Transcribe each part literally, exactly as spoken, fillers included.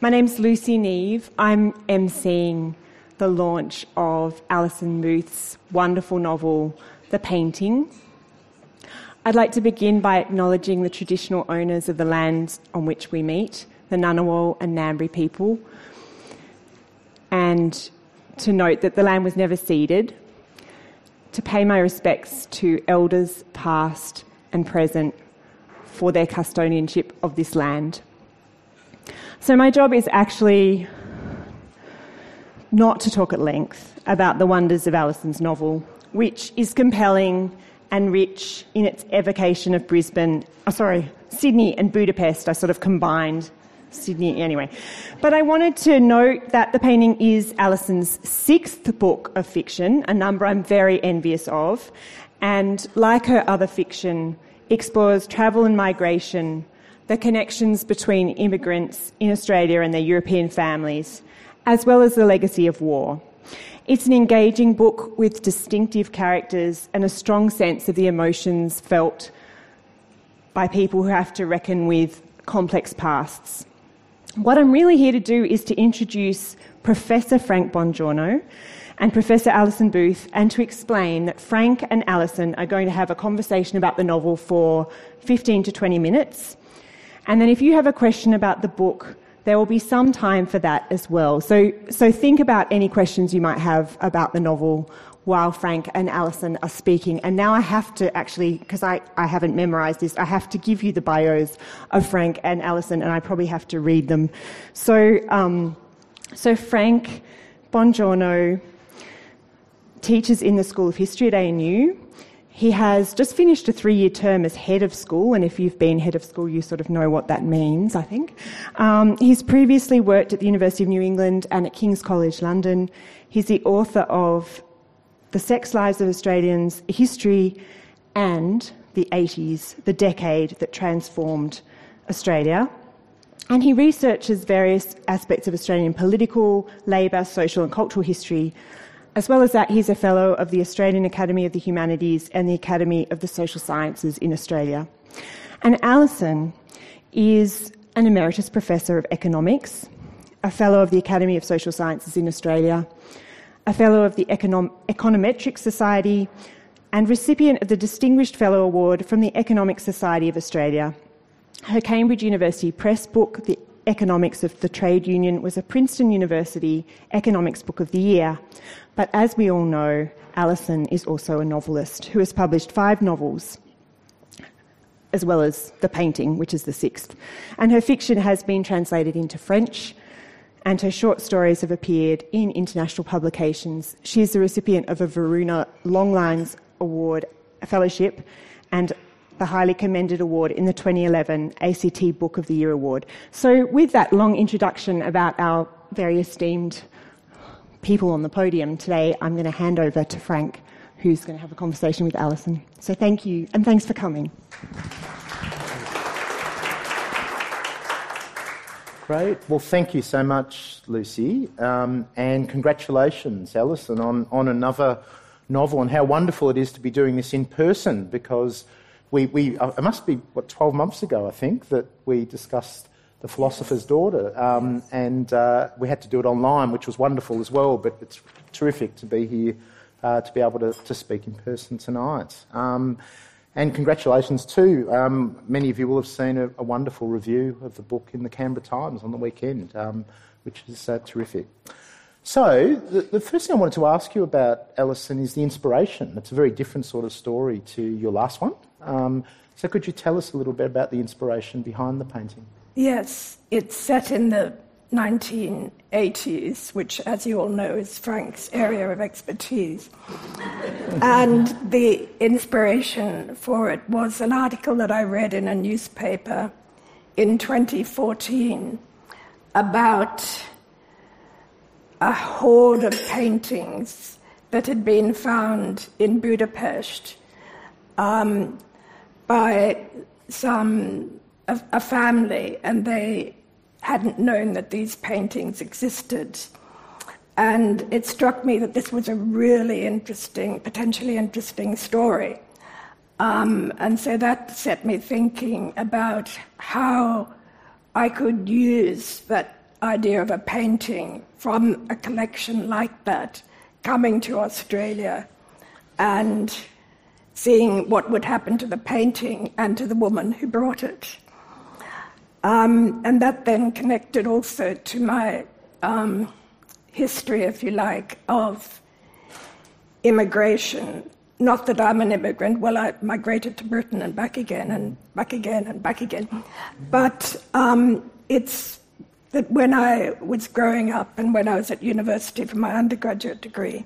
My name's Lucy Neve. I'm emceeing the launch of Alison Muth's wonderful novel, The Painting. I'd like to begin by acknowledging the traditional owners of the lands on which we meet, the Ngunnawal and Ngambri people, and to note that the land was never ceded, to pay my respects to elders past and present for their custodianship of this land. So my job is actually not to talk at length about the wonders of Alison's novel, which is compelling and rich in its evocation of Brisbane, oh, sorry, Sydney and Budapest. I sort of combined Sydney anyway. But I wanted to note that The Painting is Alison's sixth book of fiction, a number I'm very envious of, and like her other fiction, explores travel and migration, the connections between immigrants in Australia and their European families, as well as the legacy of war. It's an engaging book with distinctive characters and a strong sense of the emotions felt by people who have to reckon with complex pasts. What I'm really here to do is to introduce Professor Frank Bongiorno and Professor Alison Muth, and to explain that Frank and Alison are going to have a conversation about the novel for fifteen to twenty minutes. And then if you have a question about the book, there will be some time for that as well. So, so think about any questions you might have about the novel while Frank and Alison are speaking. And now I have to actually, because I, I haven't memorised this, I have to give you the bios of Frank and Alison, and I probably have to read them. So, um, so Frank Bongiorno teaches in the School of History at A N U. He has just finished a three-year term as head of school, and if you've been head of school, you sort of know what that means, I think. Um, he's previously worked at the University of New England and at King's College London. He's the author of The Sex Lives of Australians, History and the eighties, the decade that transformed Australia. And he researches various aspects of Australian political, labour, social and cultural history. As well as that, he's a Fellow of the Australian Academy of the Humanities and the Academy of the Social Sciences in Australia. And Alison is an Emeritus Professor of Economics, a Fellow of the Academy of Social Sciences in Australia, a Fellow of the Econom- Econometric Society, and recipient of the Distinguished Fellow Award from the Economic Society of Australia. Her Cambridge University Press book, The Economics of the Trade Union, was a Princeton University Economics Book of the Year. But as we all know, Alison is also a novelist who has published five novels, as well as The Painting, which is the sixth. And her fiction has been translated into French, and her short stories have appeared in international publications. She is the recipient of a Varuna Longlines Award Fellowship and the highly commended award in the twenty eleven A C T Book of the Year Award. So with that long introduction about our very esteemed people on the podium today, I'm going to hand over to Frank, who's going to have a conversation with Alison. So thank you, and thanks for coming. Great. Well, thank you so much, Lucy, um, and congratulations, Alison, on, on another novel, and how wonderful it is to be doing this in person, because we, we uh, it must be, what, twelve months ago, I think, that we discussed The Philosopher's Daughter, um, and uh, we had to do it online, which was wonderful as well, but it's terrific to be here, uh, to be able to, to speak in person tonight. Um, and congratulations too. Um, many of you will have seen a, a wonderful review of the book in the Canberra Times on the weekend, um, which is uh, terrific. So, the, the first thing I wanted to ask you about, Alison, is the inspiration. It's a very different sort of story to your last one. Um, so could you tell us a little bit about the inspiration behind The Painting? Yes, it's set in the nineteen eighties, which, as you all know, is Frank's area of expertise. And the inspiration for it was an article that I read in a newspaper in twenty fourteen about a hoard of paintings that had been found in Budapest um, by some a, a family, and they hadn't known that these paintings existed. And it struck me that this was a really interesting, potentially interesting story. Um, and so that set me thinking about how I could use that idea of a painting from a collection like that coming to Australia and seeing what would happen to the painting and to the woman who brought it. Um, and that then connected also to my um, history, if you like, of immigration. Not that I'm an immigrant. Well, I migrated to Britain and back again and back again and back again. But um, it's that when I was growing up and when I was at university for my undergraduate degree,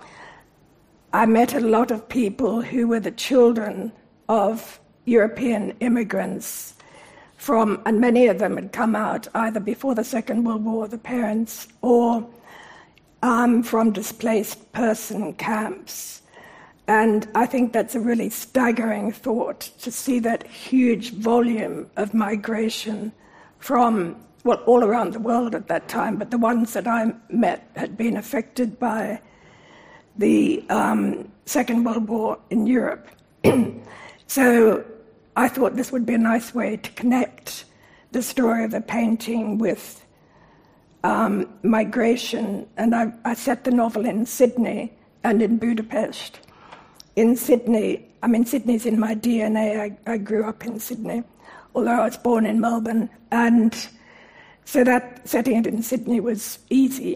I met a lot of people who were the children of European immigrants from, and many of them had come out either before the Second World War, the parents, or um, from displaced person camps. And I think that's a really staggering thought, to see that huge volume of migration from, well, all around the world at that time, but the ones that I met had been affected by the um, Second World War in Europe. So I thought this would be a nice way to connect the story of the painting with um, migration. And I, I set the novel in Sydney and in Budapest. In Sydney, I mean, Sydney's in my D N A. I, I grew up in Sydney, although I was born in Melbourne. And so that setting it in Sydney was easy.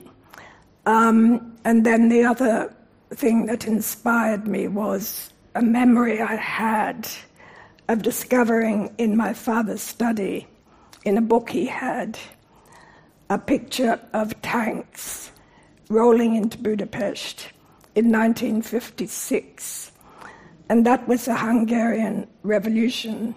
Um, and then the other thing that inspired me was a memory I had of discovering in my father's study, in a book he had, a picture of tanks rolling into Budapest in nineteen fifty-six. And that was the Hungarian Revolution.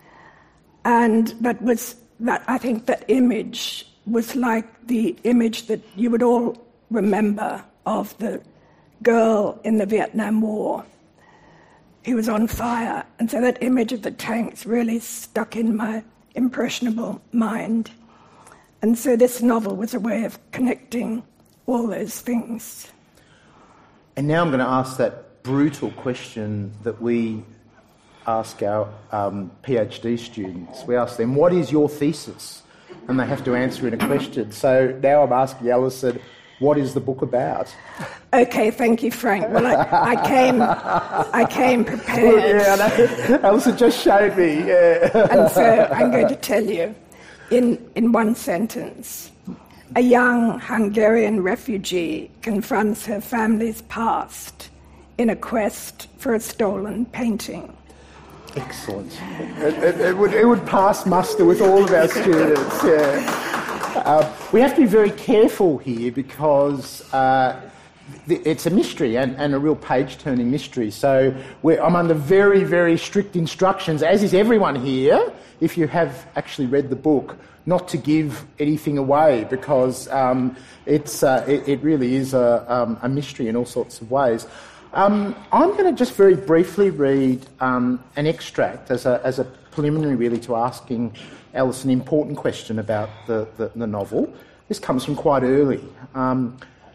And that was, that I think that image was like the image that you would all remember of the girl in the Vietnam War who was on fire. And so that image of the tanks really stuck in my impressionable mind. And so this novel was a way of connecting all those things. And now I'm going to ask that brutal question that we ask our um, PhD students. We ask them, what is your thesis? And they have to answer in a question. So now I'm asking Alison, what is the book about? Okay, thank you, Frank. Well, I, I came, I came prepared. Yeah, I know. Alison just showed me. Yeah. And so I'm going to tell you, in in one sentence, a young Hungarian refugee confronts her family's past in a quest for a stolen painting. Excellent. It, it, it, would, it would pass muster with all of our students. Yeah. Uh, we have to be very careful here because uh, th- it's a mystery and, and a real page-turning mystery. So we're, I'm under very, very strict instructions, as is everyone here, if you have actually read the book, not to give anything away because um, it's uh, it, it really is a, um, a mystery in all sorts of ways. Um, I'm going to just very briefly read um, an extract as a, as a preliminary really to asking Alice an important question about the, the, the novel. This comes from quite early. Um,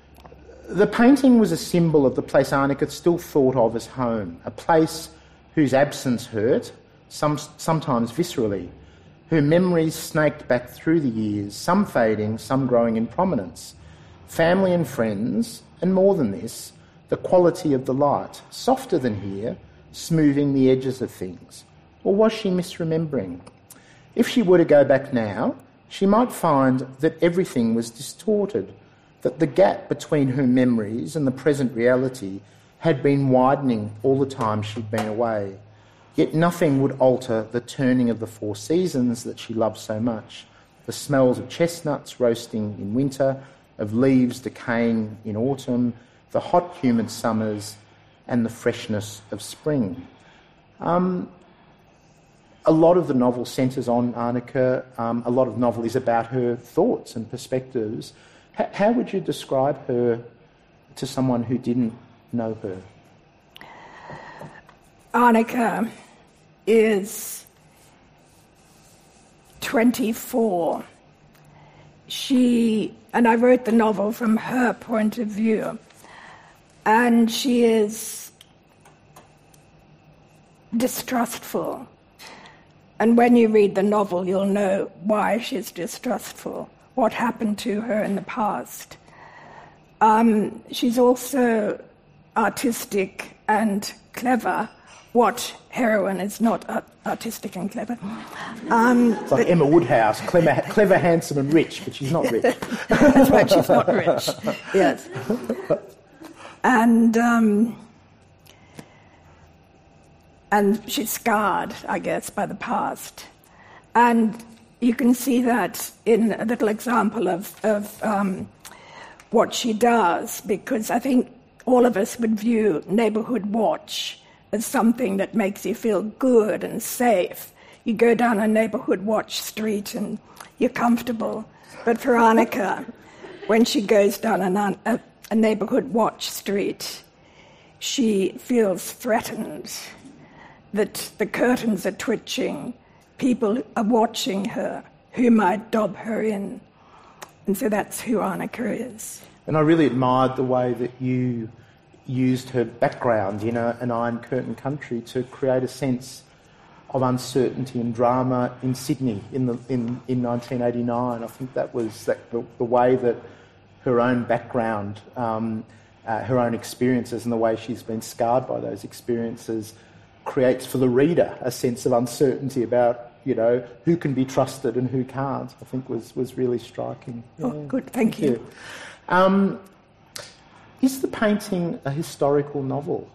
the painting was a symbol of the place Arnika still thought of as home, a place whose absence hurt, some, sometimes viscerally, her memories snaked back through the years, some fading, some growing in prominence. Family and friends, and more than this, the quality of the light, softer than here, smoothing the edges of things. Or was she misremembering? If she were to go back now, she might find that everything was distorted, that the gap between her memories and the present reality had been widening all the time she'd been away. Yet nothing would alter the turning of the four seasons that she loved so much, the smells of chestnuts roasting in winter, of leaves decaying in autumn, the hot, humid summers, and the freshness of spring. Um, a lot of the novel centres on Arnika. Um, a lot of the novel is about her thoughts and perspectives. H- how would you describe her to someone who didn't know her? Arnika is twenty-four. She, and I wrote the novel from her point of view, and she is distrustful. And when you read the novel, you'll know why she's distrustful, what happened to her in the past. Um, she's also artistic and clever. What heroine is not art- artistic and clever? Um, it's like Emma Woodhouse, clever, clever, handsome and rich, but she's not rich. That's right, she's not rich. Yes. And um, and she's scarred, I guess, by the past. And you can see that in a little example of, of um, what she does, because I think all of us would view Neighbourhood Watch as something that makes you feel good and safe. You go down a Neighbourhood Watch street and you're comfortable. But for Annika, when she goes down a, a, a Neighbourhood Watch street, she feels threatened, that the curtains are twitching, people are watching her, who might dob her in. And so that's who Annika is. And I really admired the way that you used her background in a, an Iron Curtain country to create a sense of uncertainty and drama in Sydney in the in, in nineteen eighty-nine. I think that was that, the, the way that her own background, um, uh, her own experiences and the way she's been scarred by those experiences creates for the reader a sense of uncertainty about, you know, who can be trusted and who can't. I think was, was really striking. Oh, yeah. Good, thank, thank you. you. Um, Is the painting a historical novel?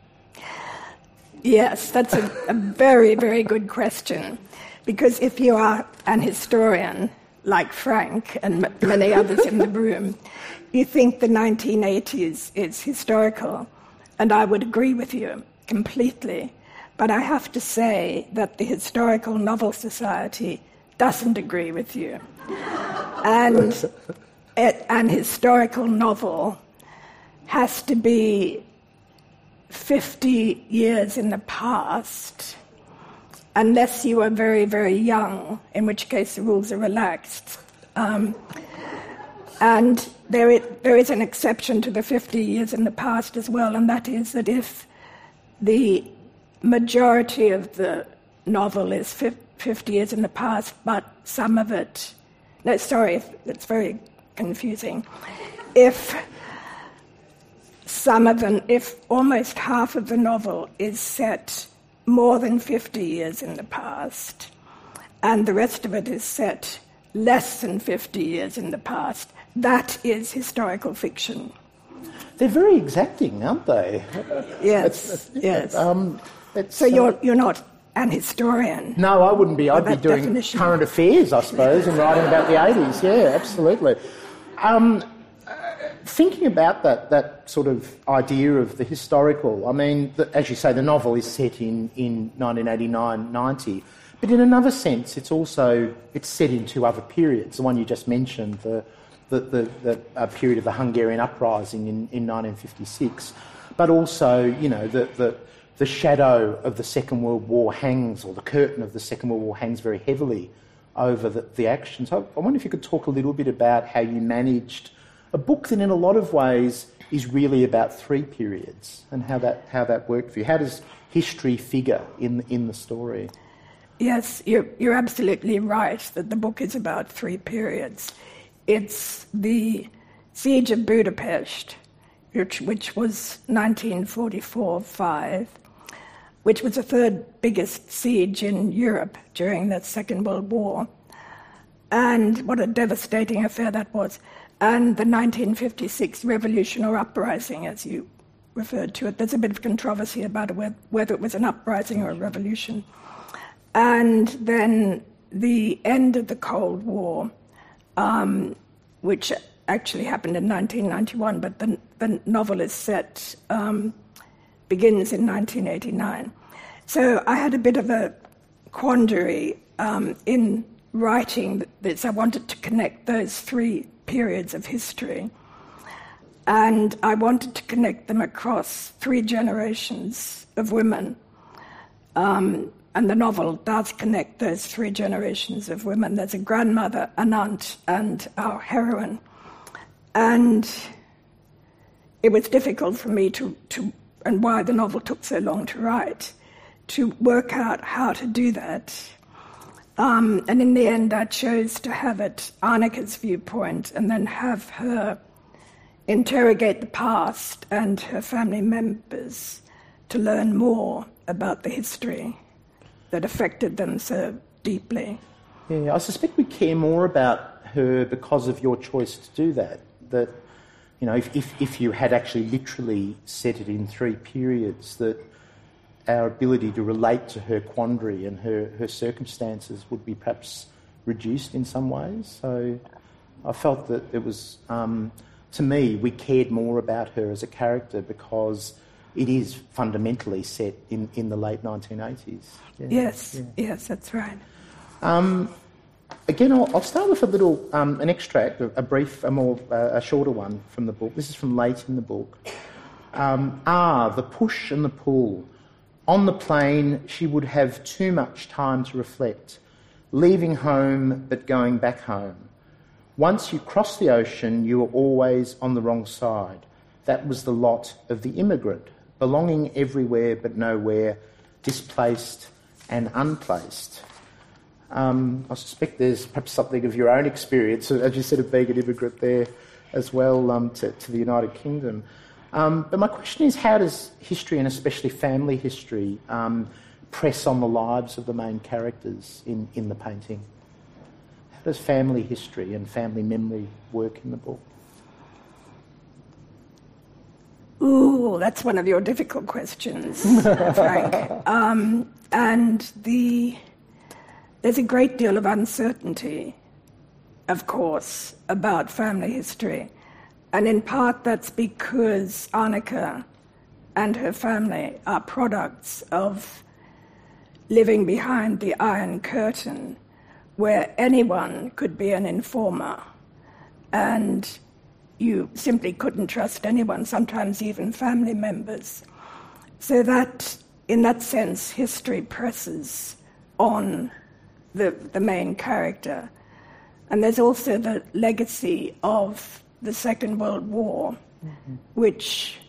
Yes, that's a, a very, very good question. Because if you are an historian, like Frank and m- many others in the room, you think the nineteen eighties is historical. And I would agree with you completely. But I have to say that the Historical Novel Society doesn't agree with you. And it, an historical novel has to be fifty years in the past, unless you are very, very young, in which case the rules are relaxed. Um, and there is, there is an exception to the fifty years in the past as well, and that is that if the majority of the novel is fifty years in the past, but some of it... No, sorry, it's very confusing. If... Some of them, if almost half of the novel is set more than fifty years in the past, and the rest of it is set less than fifty years in the past, that is historical fiction. They're very exacting, aren't they? Yes, it's, yes. Um, so you're you're not an historian? No, I wouldn't be. I'd be doing definition. current affairs, I suppose, and writing about the eighties. Yeah, absolutely. Um, Thinking about that, that sort of idea of the historical, I mean, the, as you say, the novel is set in, in nineteen eighty-nine ninety, but in another sense, it's also it's set in two other periods. The one you just mentioned, the the, the, the uh, period of the Hungarian uprising in, in nineteen fifty-six, but also, you know, the, the the shadow of the Second World War hangs, or the curtain of the Second World War hangs very heavily over the, the action. So I wonder if you could talk a little bit about how you managed a book that in a lot of ways is really about three periods, and how that how that worked for you. How does history figure in in the story? Yes, you're, you're absolutely right that the book is about three periods. It's the Siege of Budapest, which, which was nineteen forty-four five, which was the third biggest siege in Europe during the Second World War. And what a devastating affair that was. And the nineteen fifty-six revolution or uprising, as you referred to it. There's a bit of controversy about whether it was an uprising or a revolution. And then the end of the Cold War, um, which actually happened in nineteen ninety-one, but the, the novel is set, um, begins in nineteen eighty-nine. So I had a bit of a quandary um, in writing this. I wanted to connect those three periods of history, and I wanted to connect them across three generations of women. Um, and the novel does connect those three generations of women. There's a grandmother, an aunt, and our heroine. And it was difficult for me to, to, and why the novel took so long to write, to work out how to do that. Um, and in the end, I chose to have it Annika's viewpoint and then have her interrogate the past and her family members to learn more about the history that affected them so deeply. Yeah, I suspect we care more about her because of your choice to do that. That, you know, if, if, if you had actually literally set it in three periods, that our ability to relate to her quandary and her, her circumstances would be perhaps reduced in some ways. So I felt that it was, um, to me, we cared more about her as a character because it is fundamentally set in, in the late nineteen eighties. Yeah, yes, yeah. yes, that's right. Um, again, I'll, I'll start with a little, um, an extract, a, a brief, a more, uh, a shorter one from the book. This is from late in the book. Um, ah, the push and the pull. On the plane, she would have too much time to reflect, leaving home but going back home. Once you cross the ocean, you were always on the wrong side. That was the lot of the immigrant, belonging everywhere but nowhere, displaced and unplaced. Um, I suspect there's perhaps something of your own experience, as you said, of being an immigrant there as well um, to, to the United Kingdom. Um, but my question is, how does history, and especially family history, um, press on the lives of the main characters in, in the painting? How does family history and family memory work in the book? Ooh, that's one of your difficult questions, Frank. Um, and the there's a great deal of uncertainty, of course, about family history. And in part that's because Annika and her family are products of living behind the Iron Curtain, where anyone could be an informer, and you simply couldn't trust anyone, sometimes even family members. So that, in that sense, history presses on the, the main character. And there's also the legacy of the Second World War, mm-hmm. which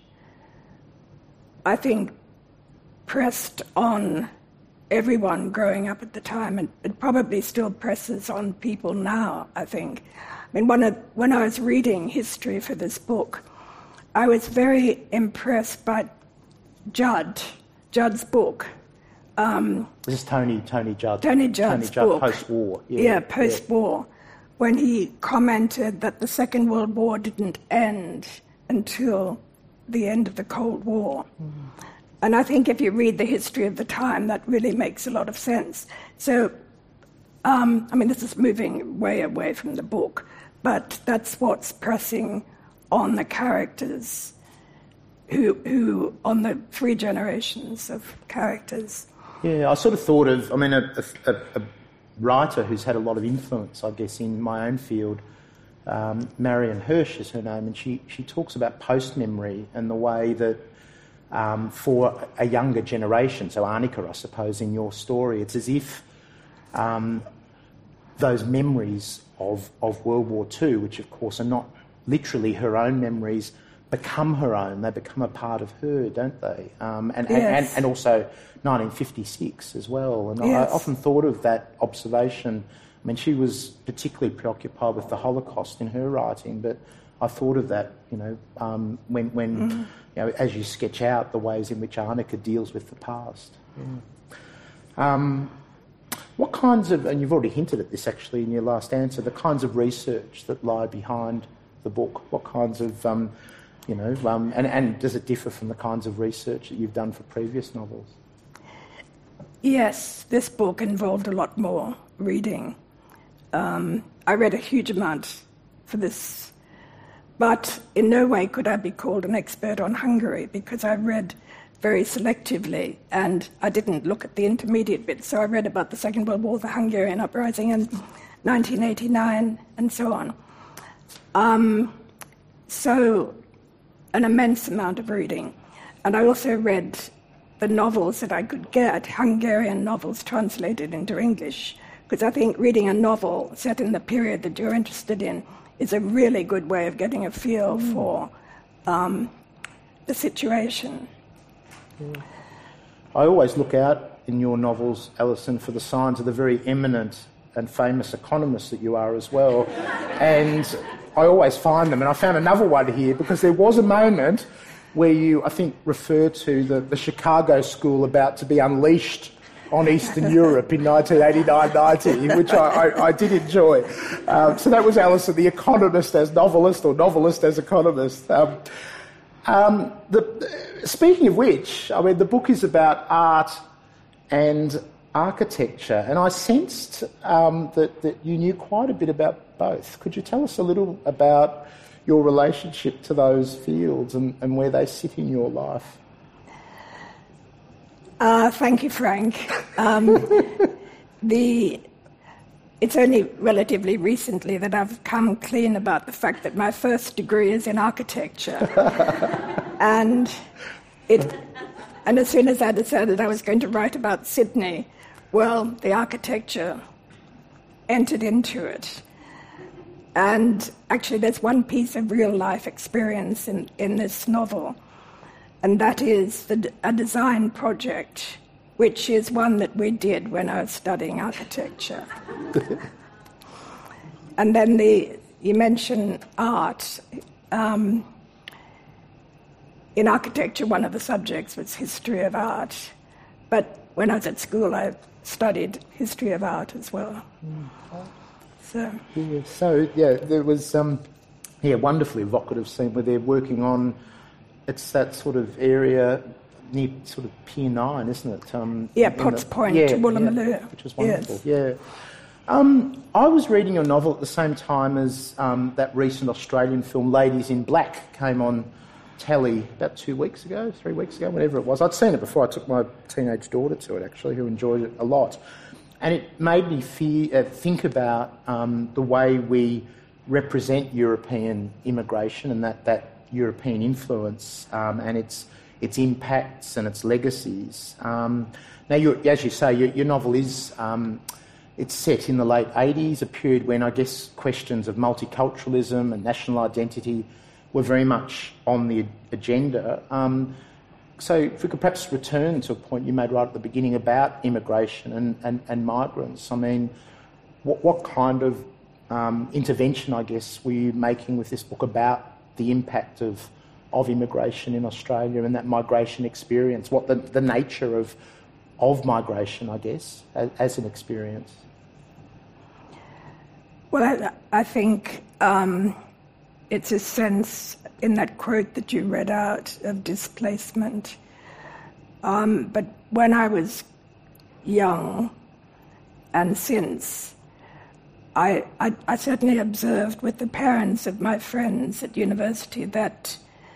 I think pressed on everyone growing up at the time, and it probably still presses on people now, I think. I mean, one of, when I was reading history for this book, I was very impressed by Judd, Judd's book. Um, this is Tony, Tony Judd. Tony Judd's Tony Judd, book. Post-war. Yeah, yeah post-war. Yeah. When he commented that the Second World War didn't end until the end of the Cold War. Mm-hmm. And I think if you read the history of the time, that really makes a lot of sense. So, um, I mean, this is moving way away from the book, but that's what's pressing on the characters, who, who on the three generations of characters. Yeah, I sort of thought of, I mean, a, a, a writer who's had a lot of influence, I guess, in my own field, um, Marion Hirsch is her name, and she, she talks about post-memory and the way that um, for a younger generation, so Annika, I suppose, in your story, it's as if um, those memories of, of World War Two, which of course are not literally her own memories, become her own. They become a part of her, don't they? Um, and, yes. and, and, and also nineteen fifty-six as well. And yes. I often thought of that observation. I mean, she was particularly preoccupied with the Holocaust in her writing, but I thought of that, you know, um, when, when mm. you know, as you sketch out the ways in which Annika deals with the past. Yeah. Um, what kinds of, and you've already hinted at this actually in your last answer, the kinds of research that lie behind the book, what kinds of, um, you know, um, and, and does it differ from the kinds of research that you've done for previous novels? Yes, this book involved a lot more reading. Um, I read a huge amount for this, but in no way could I be called an expert on Hungary because I read very selectively and I didn't look at the intermediate bits. So I read about the Second World War, the Hungarian uprising in nineteen eighty-nine, and so on. Um, so an immense amount of reading. And I also read the novels that I could get, Hungarian novels translated into English, because I think reading a novel set in the period that you're interested in is a really good way of getting a feel mm. for um, the situation. Yeah. I always look out in your novels, Alison, for the signs of the very eminent and famous economist that you are as well. And I always find them, and I found another one here, because there was a moment where you, I think, refer to the, the Chicago School about to be unleashed on Eastern Europe in nineteen eighty-nine ninety, which I, I, I did enjoy. Um, so that was Alison, the economist as novelist, or novelist as economist. Um, um, the, speaking of which, I mean, the book is about art and architecture, and I sensed um, that, that you knew quite a bit about both. Could you tell us a little about your relationship to those fields and, and where they sit in your life? Uh, thank you, Frank. Um, the, it's only relatively recently that I've come clean about the fact that my first degree is in architecture. and it, and as soon as I decided I was going to write about Sydney, well, the architecture entered into it. And actually, there's one piece of real-life experience in, in this novel, and that is the, a design project, which is one that we did when I was studying architecture. And then the you mentioned art. Um, in architecture, one of the subjects was history of art. But when I was at school, I studied history of art as well. Mm. So, yeah, so, yeah, there was um, yeah, wonderfully evocative scene where they're working on, it's that sort of area near sort of Pier nine, isn't it? Um, yeah, Potts the, Point, yeah, Woolloomooloo. Yeah, which was wonderful, yes. yeah. Um, I was reading your novel at the same time as um, that recent Australian film Ladies in Black came on telly about two weeks ago, three weeks ago, whatever it was. I'd seen it before. I took my teenage daughter to it, actually, who enjoyed it a lot. And it made me fear, uh, think about um, the way we represent European immigration and that, that European influence um, and its its impacts and its legacies. Um, now, you, as you say, your, your novel is um, it's set in the late eighties, a period when I guess questions of multiculturalism and national identity were very much on the agenda. Um, So if we could perhaps return to a point you made right at the beginning about immigration and, and, and migrants. I mean, what, what kind of um, intervention, I guess, were you making with this book about the impact of, of immigration in Australia and that migration experience? What the, the nature of, of migration, I guess, as, as an experience? Well, I, I think um, it's a sense in that quote that you read out of displacement. Um, but when I was young and since, I, I, I certainly observed with the parents of my friends at university that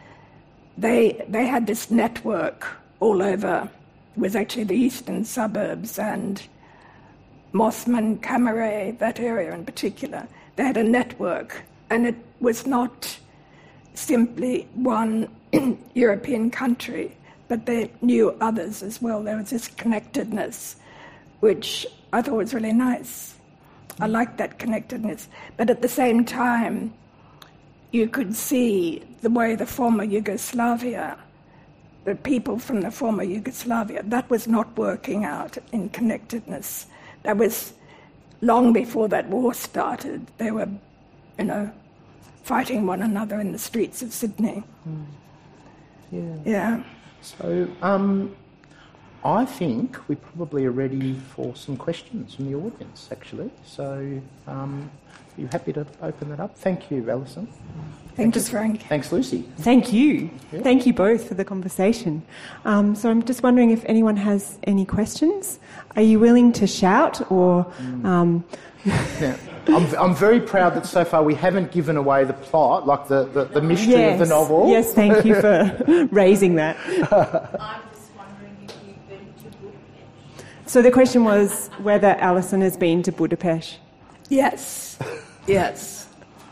they, they had this network all over. It was actually the eastern suburbs and Mossman, Camaret, that area in particular. They had a network, and it was not simply one European country, but they knew others as well. There was this connectedness, which I thought was really nice. I liked that connectedness. But at the same time, you could see the way the former Yugoslavia, the people from the former Yugoslavia, that was not working out in connectedness. That was long before that war started. They were, you know, fighting one another in the streets of Sydney. Mm. Yeah. Yeah. So um, I think we probably are ready for some questions from the audience, actually. So um, are you happy to open that up? Thank you, Alison. Thank you, Frank. Thanks, Lucy. Thank you. Yeah. Thank you both for the conversation. Um, so I'm just wondering if anyone has any questions. Are you willing to shout or... Mm. Um... yeah. I'm, I'm very proud that so far we haven't given away the plot, like the, the, the mystery yes. of the novel. Yes, thank you for raising that. I'm just wondering if you've been to Budapest. So the question was whether Alison has been to Budapest. Yes, yes.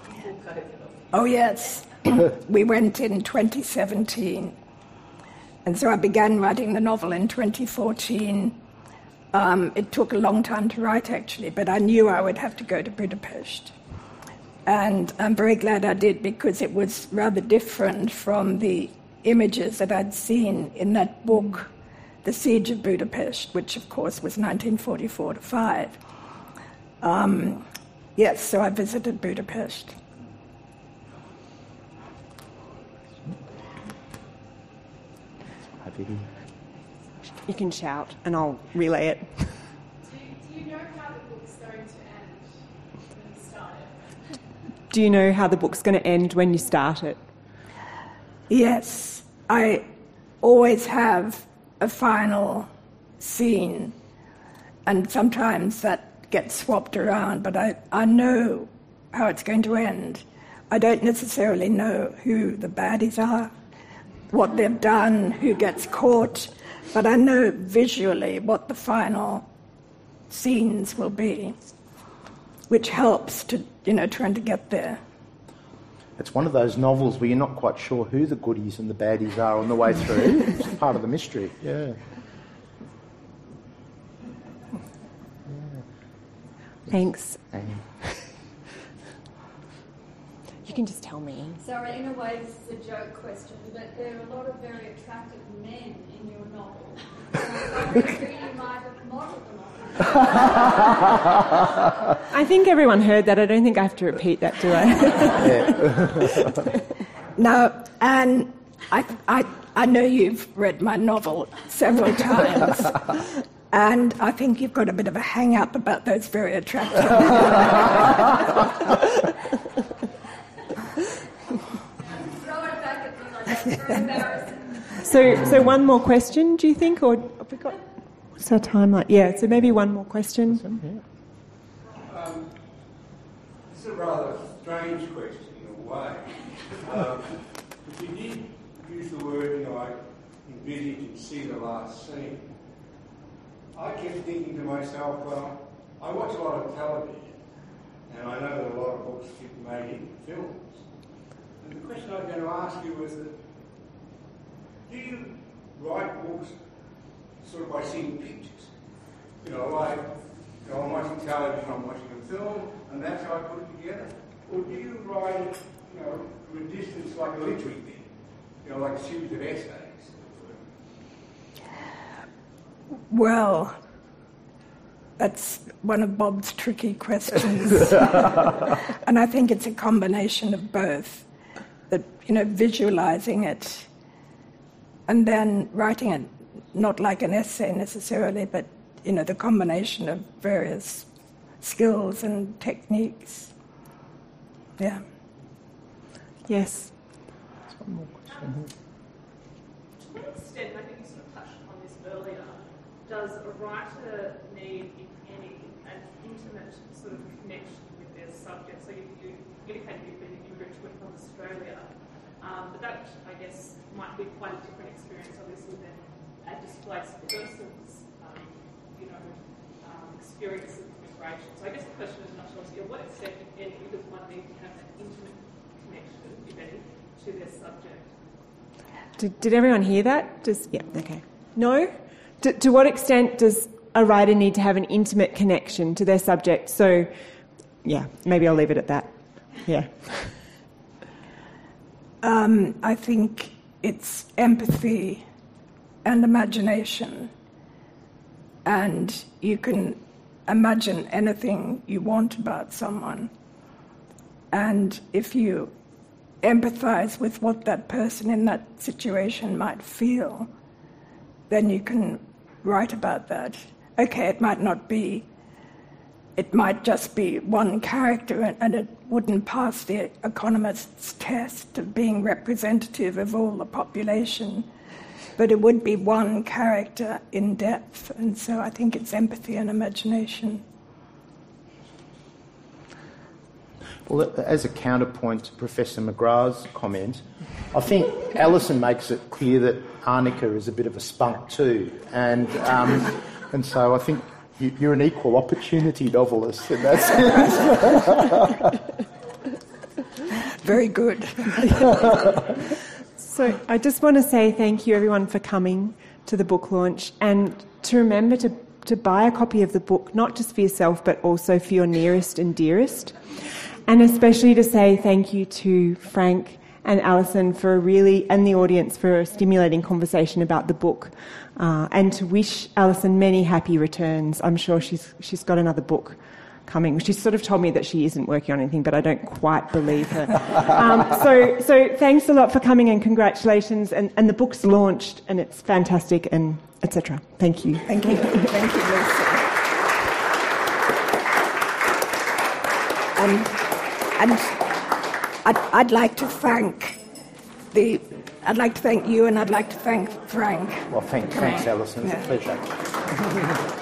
Oh, yes. We went in twenty seventeen. And so I began writing the novel in twenty fourteen. Um, it took a long time to write, actually, but I knew I would have to go to Budapest. And I'm very glad I did, because it was rather different from the images that I'd seen in that book the Siege of Budapest, which of course was nineteen forty-four to five. Um, yes, so I visited Budapest. You can shout and I'll relay it. Do you, do you know how the book's going to end when you start it? Do you know how the book's going to end when you start it? Yes, I always have a final scene, and sometimes that gets swapped around, but I, I know how it's going to end. I don't necessarily know who the baddies are, what they've done, who gets caught, but I know visually what the final scenes will be, which helps to, you know, trying to get there. It's one of those novels where you're not quite sure who the goodies and the baddies are on the way through. It's part of the mystery, yeah. yeah. Thanks. And you can just tell me. Sorry, in a way this is a joke question, but there are a lot of very attractive men in your novel. So I'm wondering who you might have modelled them on. I think everyone heard that. I don't think I have to repeat that, do I? yeah. No, and I, I, I know you've read my novel several times, and I think you've got a bit of a hang-up about those very attractive Throw it back at me like that's very embarrassing. So, so one more question, do you think, or have we got? What's our timeline? Yeah, so maybe one more question. Um, it's a rather strange question in a way. Um, if you did use the word, you know, I envisage and see the last scene, I kept thinking to myself, well, I watch a lot of television, and I know that a lot of books get made into films. And the question I was going to ask you was that, do you write books sort of by seeing pictures? You know, like, you know, I'm watching television, I'm watching a film, and that's how I put it together? Or do you write it, you know, from a distance like a literary thing? You know, like a series of essays? Well, that's one of Bob's tricky questions. And I think it's a combination of both. That, you know, visualizing it and then writing it, not like an essay necessarily, but, you know, the combination of various skills and techniques. Yeah. Yes. One more question. To what extent, I think you sort of touched on this earlier, does a writer need, if any, an intimate sort of connection with their subject? So you, you indicated you've been an immigrant to from Australia, um, but that, I guess, might be quite a different experience, obviously, than a displaced person's, um, you know, um, experience of immigration. So I guess the question is not sure to what extent, if any, does one need to have an intimate connection, if any, to their subject? Did, did everyone hear that? Just yeah, okay. No? To, to what extent does a writer need to have an intimate connection to their subject? So, yeah, maybe I'll leave it at that. Yeah. Um, I think it's empathy and imagination. And you can imagine anything you want about someone. And if you empathize with what that person in that situation might feel, then you can write about that. Okay, it might not be, it might just be one character and, and it wouldn't pass the economist's test of being representative of all the population, but it would be one character in depth, and so I think it's empathy and imagination. Well, as a counterpoint to Professor McGrath's comment, I think Alison makes it clear that Arnika is a bit of a spunk too, and um, and so I think you, you're an equal opportunity novelist in that sense. Very good. So I just want to say thank you everyone for coming to the book launch, and to remember to, to buy a copy of the book, not just for yourself but also for your nearest and dearest. And especially to say thank you to Frank and Alison for a really, and the audience for a stimulating conversation about the book, uh, and to wish Alison many happy returns. I'm sure she's she's got another book coming. She's sort of told me that she isn't working on anything, but I don't quite believe her. um, so, so thanks a lot for coming and congratulations. And, and the book's launched and it's fantastic and et cetera. Thank you. Thank you. Thank you, Lucy. Um, and I'd, I'd like to thank the. I'd like to thank you, and I'd like to thank Frank. Well, thank, thanks, Alison. It's yeah. a pleasure.